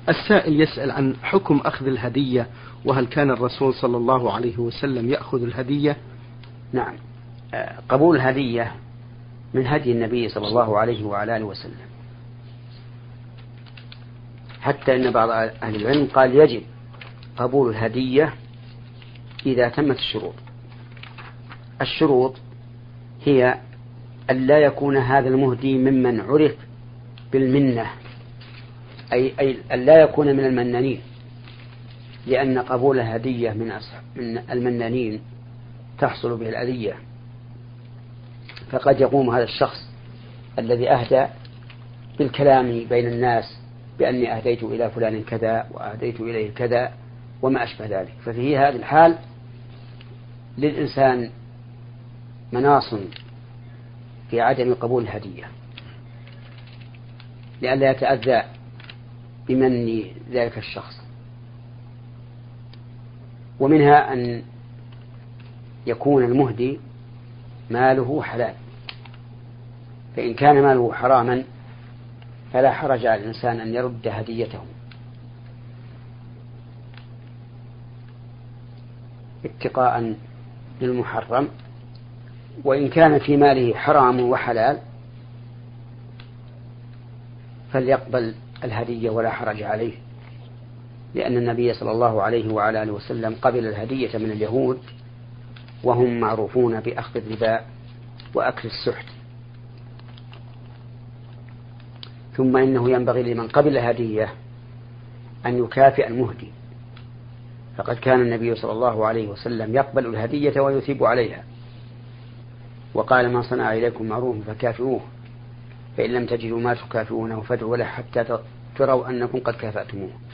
السائل يسأل عن حكم أخذ الهدية، وهل كان الرسول صلى الله عليه وسلم يأخذ الهدية؟ نعم، قبول الهدية من هدي النبي صلى الله عليه وعلى آله وسلم، حتى إن بعض أهل العلم قال يجب قبول الهدية إذا تمت الشروط. الشروط هي أن لا يكون هذا المهدي ممن عرف بالمنة، أي أن لا يكون من المنانين، لأن قبول الهدية من المنانين تحصل به الأذية. فقد يقوم هذا الشخص الذي أهدى بالكلام بين الناس بأني أهديت إلى فلان كذا وأهديت إليه كذا وما أشبه ذلك، ففي هذه الحال للإنسان مناص في عدم قبول الهدية لئلا يتأذى بمن ذلك الشخص. ومنها أن يكون المهدي ماله حلال، فإن كان ماله حراما فلا حرج على الإنسان أن يرد هديته اتقاء للمحرم. وإن كان في ماله حرام وحلال فليقبل الهدية ولا حرج عليه، لأن النبي صلى الله عليه وعلى آله وسلم قبل الهدية من اليهود وهم معروفون بأخذ الربا وأكل السحت. ثم إنه ينبغي لمن قبل الهدية أن يكافئ المهدي، فقد كان النبي صلى الله عليه وسلم يقبل الهدية ويثيب عليها، وقال: من صنع إليكم معروف فكافئوه، فإن لم تجدوا ما تكافئونه فادعوا له حتى تروا أنكم قد كافأتموه.